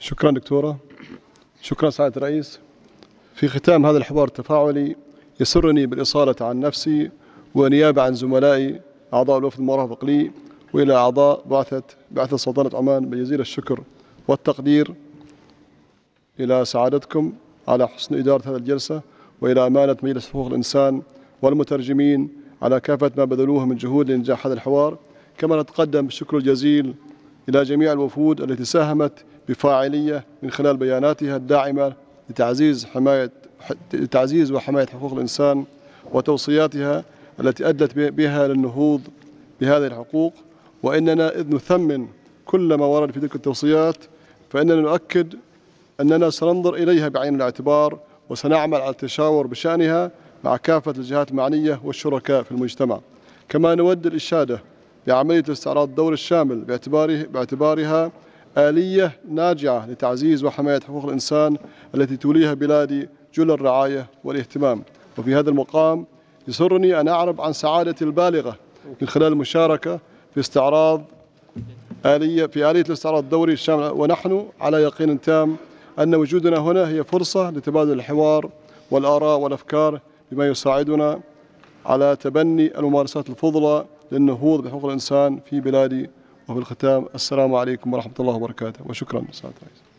شكرا دكتورة. شكرا سعادة الرئيس. في ختام هذا الحوار التفاعلي يسرني بالإصالة عن نفسي ونيابة عن زملائي أعضاء الوفد المرافق لي وإلى أعضاء بعثة سلطنة عمان بجزيل الشكر والتقدير إلى سعادتكم على حسن إدارة هذه الجلسة، وإلى أمانة مجلس حقوق الإنسان والمترجمين على كافة ما بذلوه من جهود لإنجاح هذا الحوار. كما نتقدم بالشكر الجزيل إلى جميع الوفود التي ساهمت بفاعلية من خلال بياناتها الداعمة لتعزيز وحماية حقوق الإنسان وتوصياتها التي أدت بها للنهوض بهذه الحقوق. وإننا إذ نثمن كل ما ورد في تلك التوصيات فإننا نؤكد أننا سننظر إليها بعين الاعتبار وسنعمل على التشاور بشأنها مع كافة الجهات المعنية والشركاء في المجتمع. كما نود الإشادة بعملية الاستعراض الدوري الشامل باعتبارها آلية ناجعة لتعزيز وحماية حقوق الإنسان التي توليها بلادي جل الرعاية والاهتمام. وفي هذا المقام يسرني أن أعرب عن سعادتي البالغة من خلال المشاركة في آلية الاستعراض الدوري الشامل، ونحن على يقين تام أن وجودنا هنا هي فرصة لتبادل الحوار والآراء والأفكار بما يساعدنا على تبني الممارسات الفضلى للنهوض بحقوق الإنسان في بلادي. وفي الختام السلام عليكم ورحمة الله وبركاته، وشكرا سعادة الرئيس.